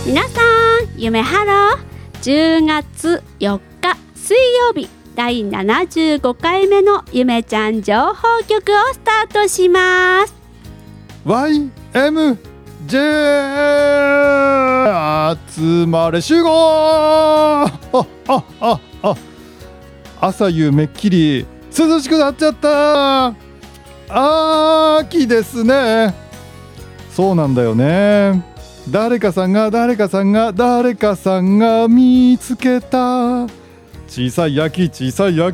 皆さん、夢ハロー。10月4日水曜日、第75回目のゆめちゃん情報局をスタートします。 YMJ 集まれ集合。朝夕めっきり涼しくなっちゃった。秋ですね。そうなんだよね。誰かさんが見つけた小さい秋見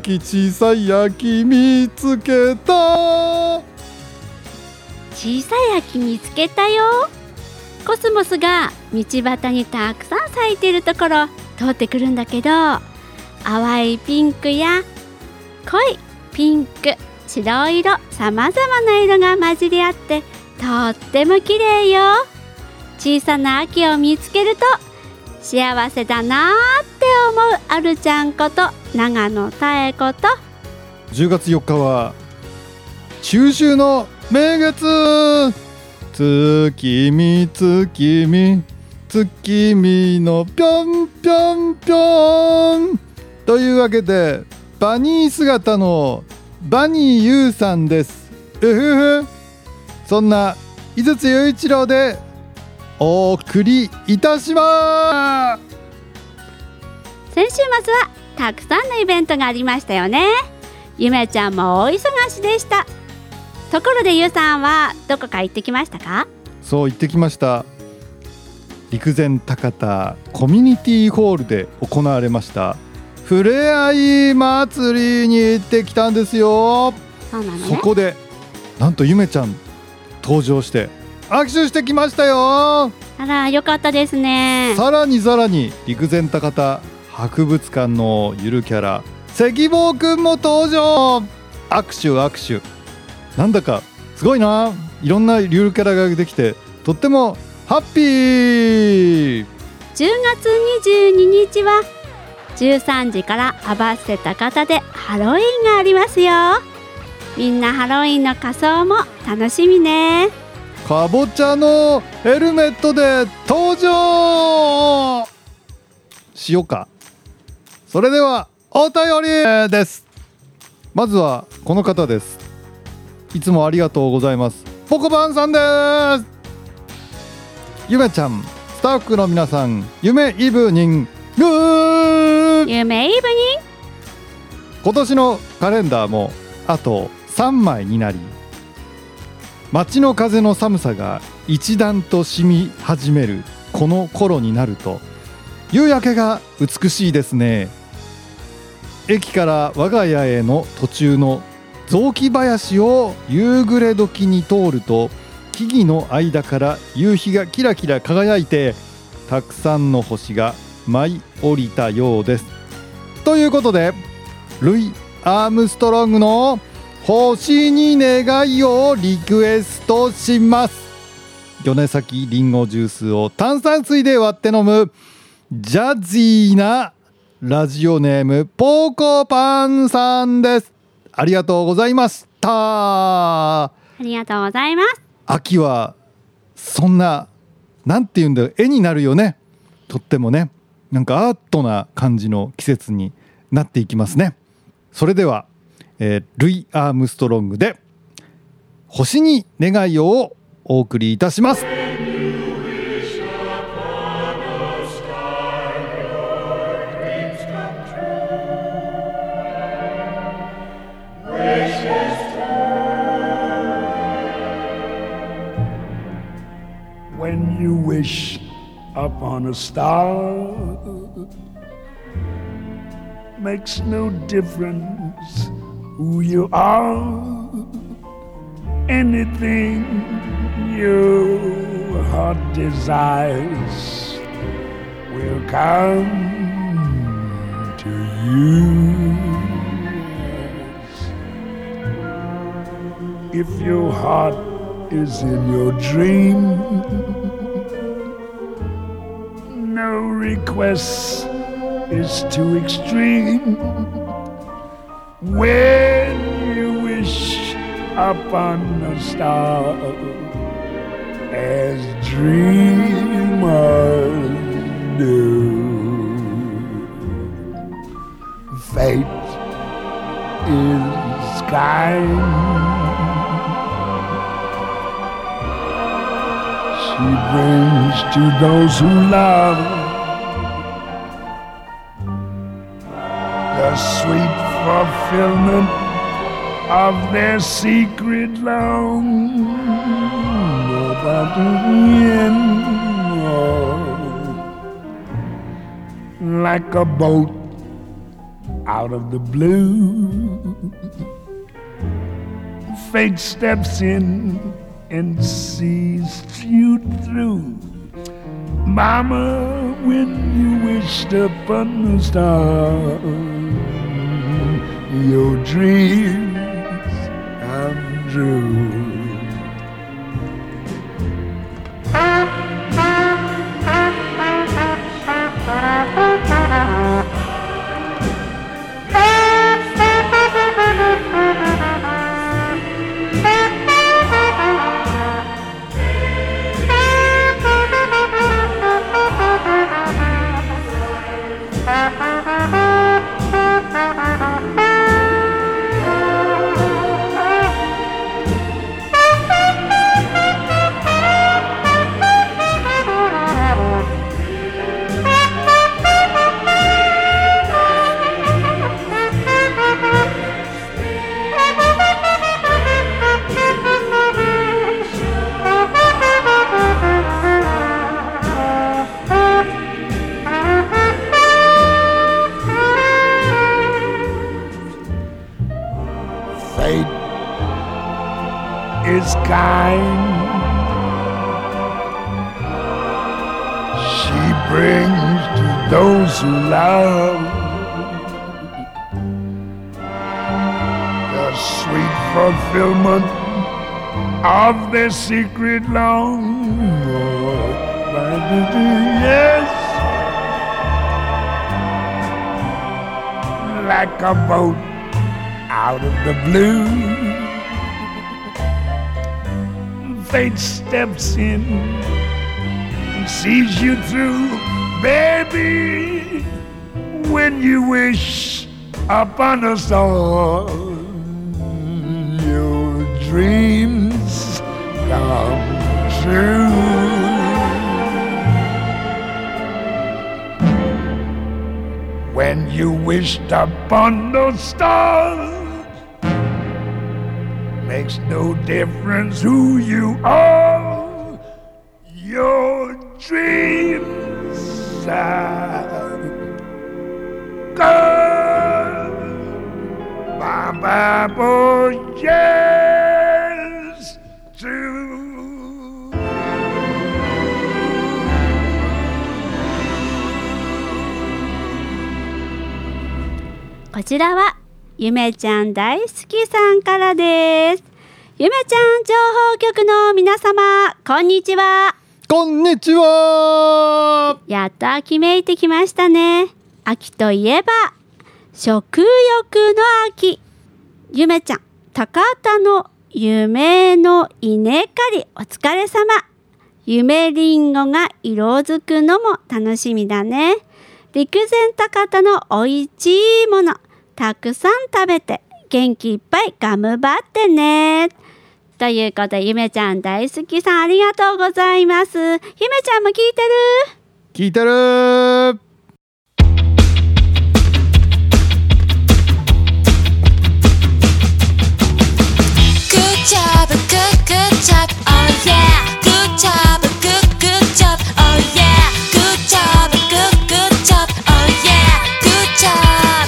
つけた。 小さい秋見つけたよ。コスモスが道端にたくさん咲いてるところ通ってくるんだけど、淡いピンクや濃いピンク、白色、さまざまな色が混じり合ってとっても綺麗よ。小さな秋を見つけると幸せだなって思うあるちゃんこと長野妙子と、 10月4日は中秋の名月。月見のぴょんぴょんぴょんというわけで、バニー姿のバニーユウさんです。そんな井筒雄一郎でお送りいたします。 先週末はたくさんのイベントがありましたよね。ゆめちゃんも大忙しでした。ところでゆうさんはどこか行ってきましたか？ そう、行ってきました。陸前高田コミュニティホールで行われましたふれあい祭りに行ってきたんですよ。 そうなのね。 そこでなんとゆめちゃん登場して握手してきましたよ。 あら、よかったですね。 さらに陸前高田博物館のゆるキャラ関坊くんも登場。握手なんだかすごいな。いろんなゆるキャラができてとってもハッピー。10 月22日は13時から合わせた方でハロウィンがありますよ。みんなハロウィンの仮装も楽しみね。 かぼちゃのヘルメットで登場しようか。それではお便りです。まずはこの方です。いつもありがとうございます。ポコバンさんです。ゆめちゃん、スタッフの皆さん、夢イブニング。 夢イブニング。 今年のカレンダーもあと3枚になり、街の風の寒さが一段と染み始めるこの頃になると、夕焼けが美しいですね。駅から我が家への途中の雑木林を夕暮れ時に通ると、木々の間から夕日がキラキラ輝いて、たくさんの星が舞い降りたようです。ということで、ルイ・アームストロングの星に願いをリクエストします。米崎りんごジュースを炭酸水で割って飲むジャズィーなラジオネームポコパンさんです。ありがとうございました。 ありがとうございます。 秋はそんな、なんていうんだよ、絵になるよね。とってもね、なんかアートな感じの季節になっていきますね。それでは、ルイ・アームストロングで星に願いをお送りいたします。 When you wish upon a star, makes no difference who you are. Anything your heart desires will come to you. If your heart is in your dream, no request is too extreme. When you wish upon a star, as dreamers brings to those who love the sweet fulfillment of their secret longing about the end. Like a boat out of the blue, fate steps in and sees you through. Mama, when you wished upon a star, your dreams come true. Fate is kind. She brings to those who love the sweet fulfillment of their secret longing. Yes, like a boat out of the blue, fate steps in and sees you through. Baby, when you wish upon a star, your dreams come true. When you wished upon those stars, makes no difference who you are, your dreams are good. Bye-bye, boy, yes, true. こちらはゆめちゃん大好きさんからです。ゆめちゃん情報局の皆様、こんにちは。 こんにちは。 やっと秋めいてきましたね。秋といえば食欲の秋。ゆめちゃん、高田の夢の稲刈りお疲れ様。夢りんごが色づくのも楽しみだね。陸前高田のおいしいものたくさん食べて元気いっぱい頑張ってね。ということで、ゆめちゃん大好きさんありがとうございます。ゆめちゃんも聞いてる？ 聞いてる。 Good job, good job, oh yeah. Good job, good job, oh yeah. Good job, good job, oh yeah. Good job.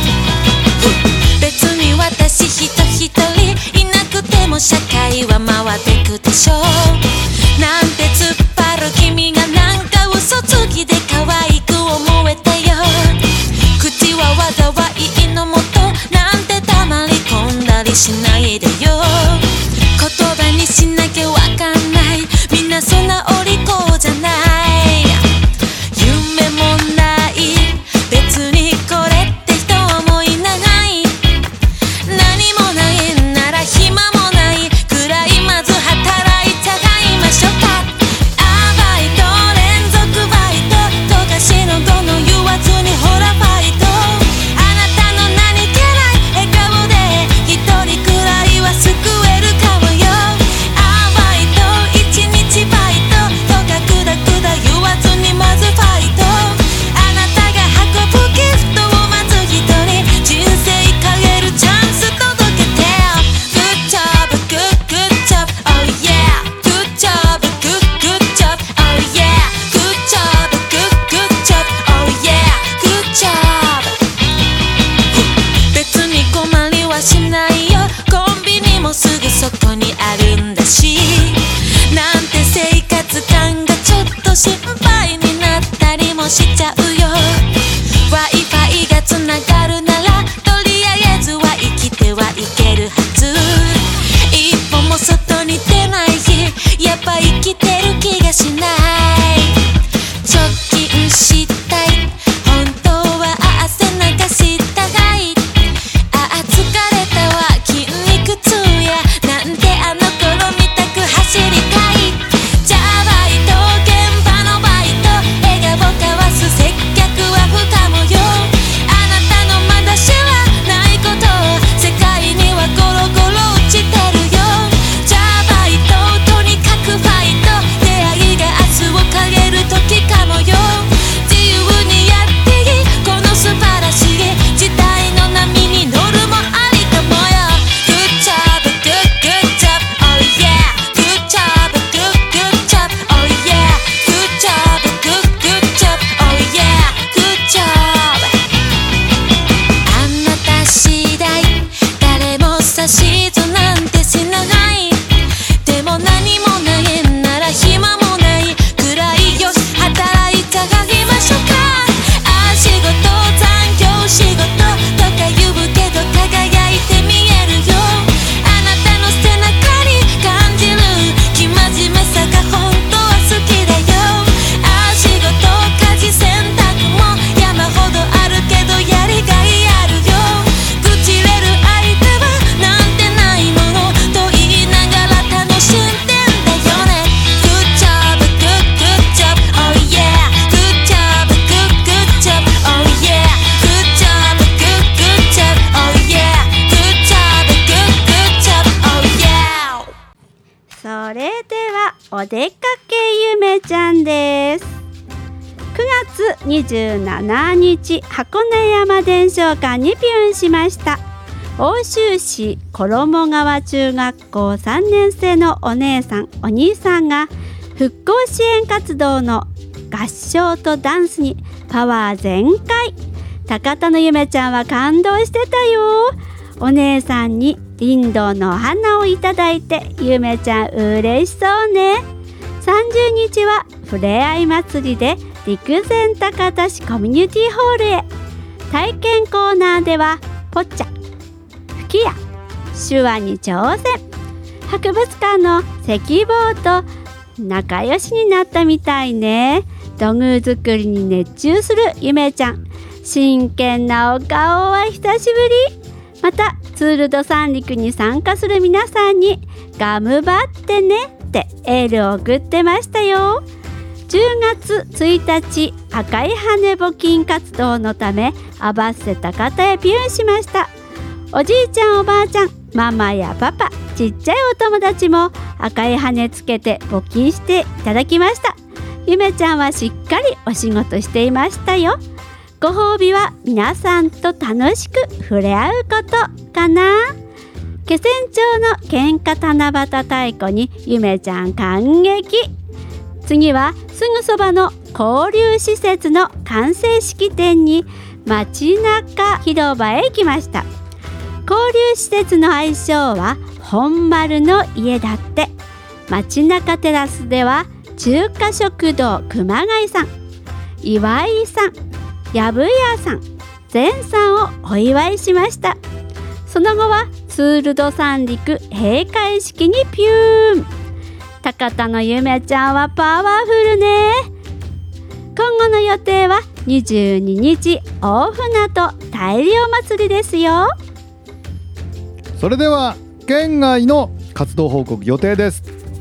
別に私一人いなくても社会は回ってくでしょう。なんて突っ張る君がなんか嘘つきで可愛く思えたよ。口は災いのもとなんて黙り込んだりしないでよ。言葉にしなきゃわかんない心配になったりもしちゃうよ。 Wi-Fi がつながるならとりあえずは生きてはいけるはず。一歩も外に出ない日、やっぱ生きてる気がしない。貯金したい、本当は汗流したい。ああ疲れたわ、筋肉痛や。なんであの頃みたく走りたい。じゃあバイト、現場のバイト、笑顔交わす接客は不可もよ。あなたのまだ知らないこと、世界にはゴロゴロ落ちてるよ。じゃあバイト、とにかくファイト、出会いが明日を変える時かもよ。自由にやっていいこの素晴らしい時代の波に乗るもありかもよ。 Good job, good, good job, oh yeah. Good job, good, good job, oh yeah. Good job, good, good job, oh yeah. Good job. あなた次第、誰も指図なんてしない。でも何もないんなら暇もないくらいよし、働いちゃいましょうか。あ、仕事、残業仕事とか言うけど輝いて見えるよ。あなたの背中に感じる生真面目さが本当は好きだよ。あ、仕事、家事、洗濯も山ほどあるけどやりがいあるよ。愚痴れる相手はなんてないものと言いながら楽しんでんだよね。 Good job, good, good job, oh yeah. Good job, good, good job, oh yeah. Good job, good, good job, oh yeah. Good job, good, good job, oh yeah. それではお出かけゆめちゃんです。9月27日箱根山伝承館にピュンしました。奥州市衣川中学校3年生のお姉さんお兄さんが復興支援活動の合唱とダンスにパワー全開。高田のゆめちゃんは感動してたよ。お姉さんにリンドウのお花をいただいてゆめちゃん嬉しそうね。30日はふれあい祭りで陸前高田市コミュニティホールへ。体験コーナーではポッチャ、吹き矢、手話に挑戦。博物館の石棒と仲良しになったみたいね。土偶作りに熱中するゆめちゃん、真剣なお顔は久しぶり。またツール・ド・三陸に参加する皆さんに頑張ってねってエールを送ってましたよ。10月1日赤い羽募金活動のため合わせた方へピュンしました。おじいちゃんおばあちゃん、ママやパパ、ちっちゃいお友達も赤い羽つけて募金していただきました。ゆめちゃんはしっかりお仕事していましたよ。ご褒美は皆さんと楽しく触れ合うことかな。気仙町の喧嘩七夕太鼓にゆめちゃん感激。次はすぐそばの交流施設の完成式典に街中広場へ行きました。交流施設の愛称は本丸の家だって。街中テラスでは中華食堂熊谷さん、岩井さん、やぶやさん、前さんをお祝いしました。その後はツール・ド・三陸閉会式にピューン。高田のゆめちゃんはパワフルね。今後の予定は22日大船渡大漁祭りですよ。 それでは県外の活動報告予定です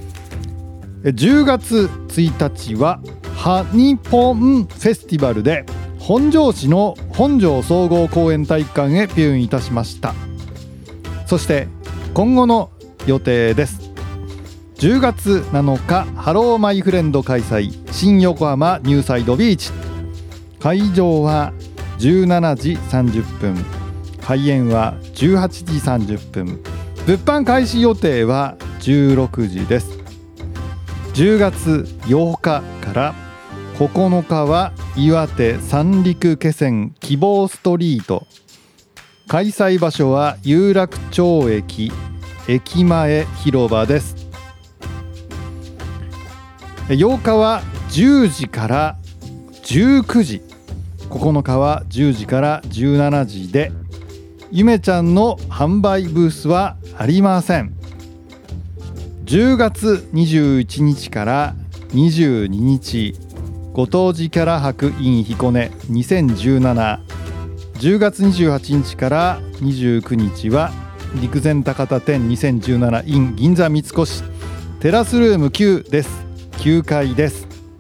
。10月1日はハニポンフェスティバルで本庄市の本庄総合公園体育館へピューンいたしました。そして今後の予定です。10月7日ハローマイフレンド開催、新横浜ニューサイドビーチ。会場は17時30分、開演は18時30分、物販開始予定は16時です。10月8日から9日は岩手三陸気仙希望ストリート。開催場所は有楽町駅前広場です。8日は 10時から19時、9日は10時から17時で、ゆめちゃんの販売ブースはありません。10月21日から22日、ご当地キャラ博 in 彦根2017。10月28日から29日は陸前高田店2017 in 銀座三越テラスルーム9です。9階です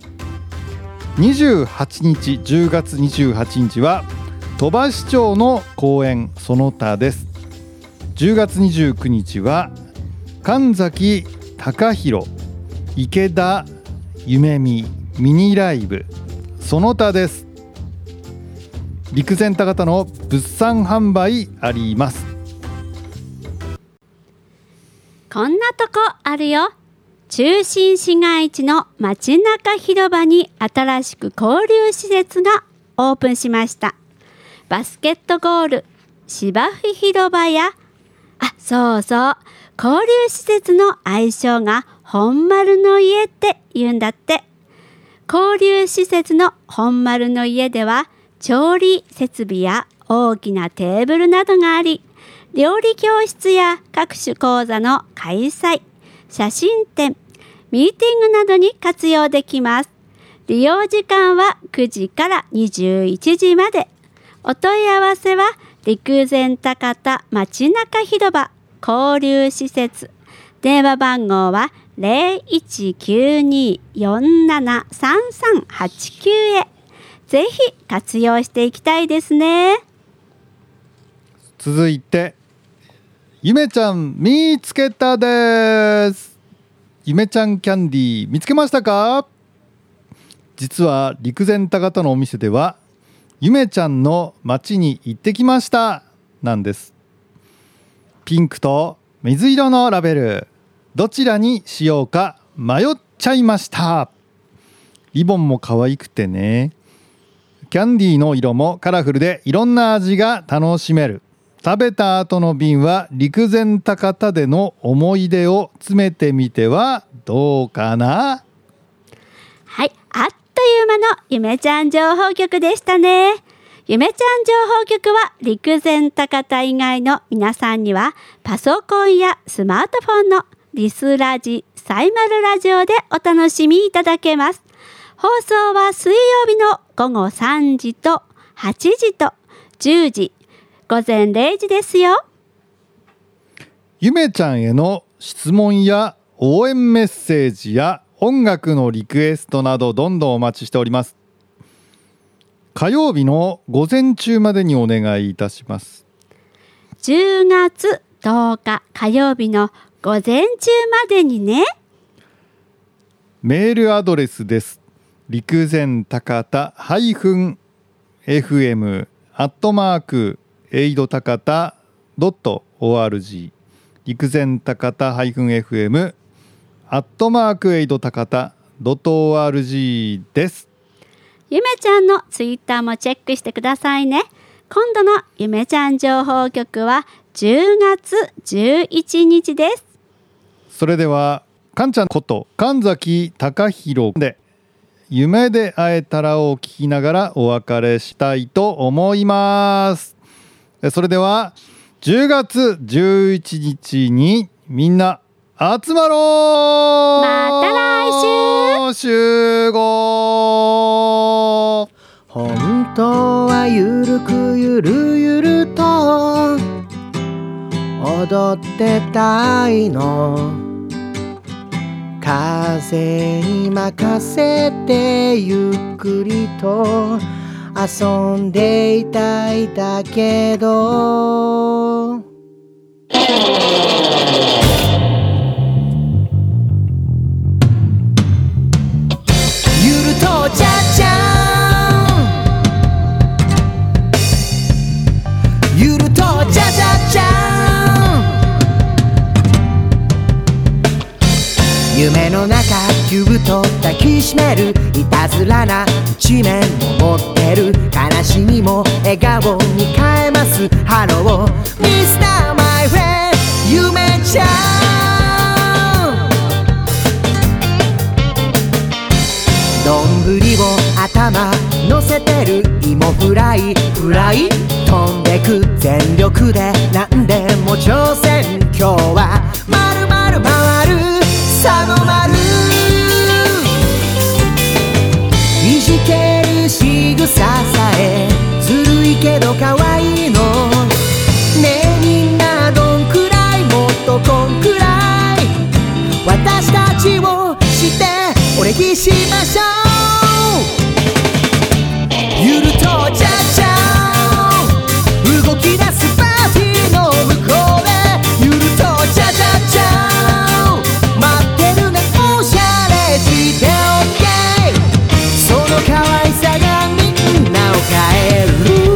。28日、10月28日は鳥羽市長の公演その他です。10月29日は神崎貴弘池田夢見ミニライブその他です。陸前高田の物産販売あります。 こんなとこあるよ。中心市街地の街中広場に新しく交流施設がオープンしました。バスケットゴール芝生広場や、そうそう、交流施設の愛称が本丸の家って言うんだって。交流施設の本丸の家では調理設備や大きなテーブルなどがあり、料理教室や各種講座の開催、写真展、ミーティングなどに活用できます。利用時間は9時から21時まで。お問い合わせは陸前高田街中広場交流施設。電話番号は 0192-473389 へ。ぜひ活用していきたいですね。 続いてゆめちゃん見つけたです。ゆめちゃんキャンディー見つけましたか？実は陸前高田のお店ではゆめちゃんの街に行ってきましたなんです。ピンクと水色のラベル、どちらにしようか迷っちゃいました。リボンも可愛くてね。キャンディーの色もカラフルでいろんな味が楽しめる。食べた後の瓶は陸前高田での思い出を詰めてみてはどうかな。 はい、あっという間のゆめちゃん情報局でしたね。ゆめちゃん情報局は陸前高田以外の皆さんにはパソコンやスマートフォンのリスラジ、サイマルラジオでお楽しみいただけます。放送は水曜日の午後3時と8時と10時、午前0時ですよ。 ゆめちゃんへの質問や応援メッセージや音楽のリクエストなどどんどんお待ちしております。火曜日の午前中までにお願いいたします。 10月10日火曜日の午前中までにね。 メールアドレスです。陸前高田-fmエイド高田.org 陸前高田-fmエイド高田.org です。 ゆめちゃんのツイッターもチェックしてくださいね。今度のゆめちゃん情報局は10月11日です。 それではかんちゃんこと神崎貴弘で夢で会えたらを聞きながらお別れしたいと思います。それでは10月11日にみんな集まろう。 また来週集合。 本当はゆるくゆるゆると踊ってたいの。風に任せてゆっくりと遊んでいたいだけど、ゆるとちゃちゃん、ゆるとちゃちゃちゃん、夢の中ぎゅっと抱きしめるいたずらな一面も持ってる。悲しみも笑顔に変えます。ハローミスターマイフレンド夢ちゃん。どん頭乗せてる芋フライ飛んでく全力で何でも挑戦。今日はまるまる回る佐野丸、いじける仕草さえずるいけど可愛いのねえ、みんなどんくらいもっとこんくらい私たちを知ってお礼しましょう。ゆるとちゃちゃ動き出すパーティーの向こうで、ゆるとちゃちゃちゃ待ってるね、おしゃれして OK。 その可愛さがみんなを変える、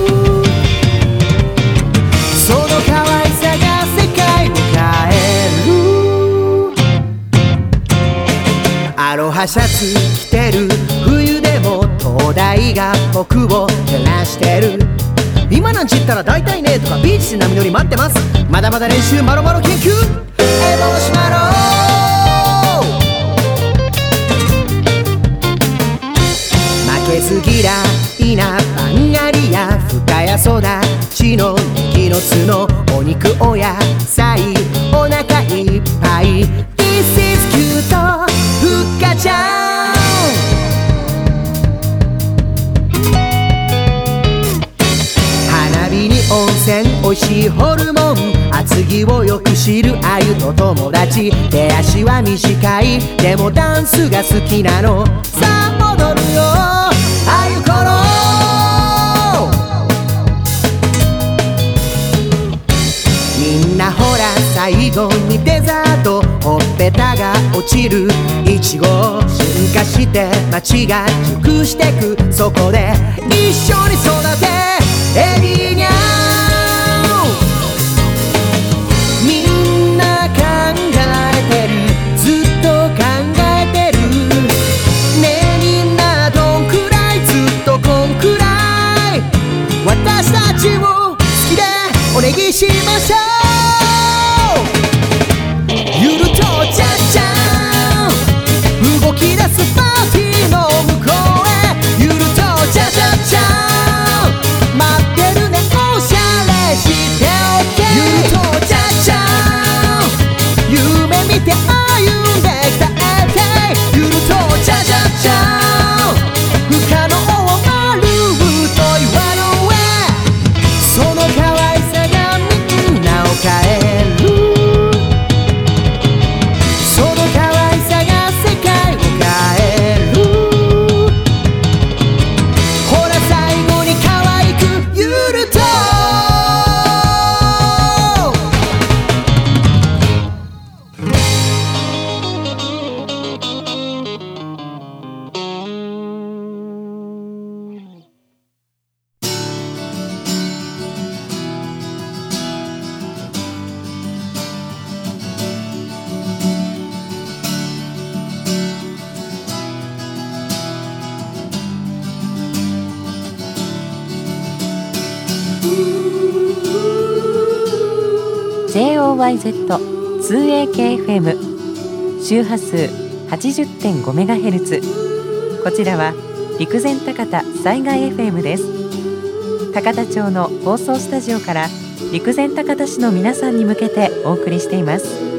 その可愛さが世界を変える。アロハシャツ着てる冬でも灯台が僕を照らしてる。今なんちったら大体ねとかビーチで波乗り待ってます。まだまだ練習マロマロ研究エボシマロ負けず嫌いなバンガリや深谷育ちのネギの角お肉お野菜お腹いっぱい This is cute ふっかちゃん、花火に温泉おいしいホルモン厚木をよく知るあゆと友達、手足は短いでもダンスが好きなの、さあ戻るよあゆころ。みんなほら最後にデザートほっぺたが落ちるいちごを進化して街が熟してく、そこで一緒に育てエビニャン。みんな考えてるずっと考えてるねえ、みんなどんくらいずっとこんくらい私たちを好きでお願いしましょう。ゆるとちゃちゃ動き出すパーティーの向こうへ、ゆるとちゃちゃちゃ待ってるね、おしゃれして OK。 ゆるとちゃちゃ夢見て歩んできた AK。 ゆるとちゃちゃちゃ不可能を丸太岩の上、その可愛さがみんなを変える、その可愛さが世界を変える。ほら最後に可愛くゆると JOYZ2AKFM 周波数 80.5MHz、 こちらは陸前高田災害 FM です。高田町の放送スタジオから陸前高田市の皆さんに向けてお送りしています。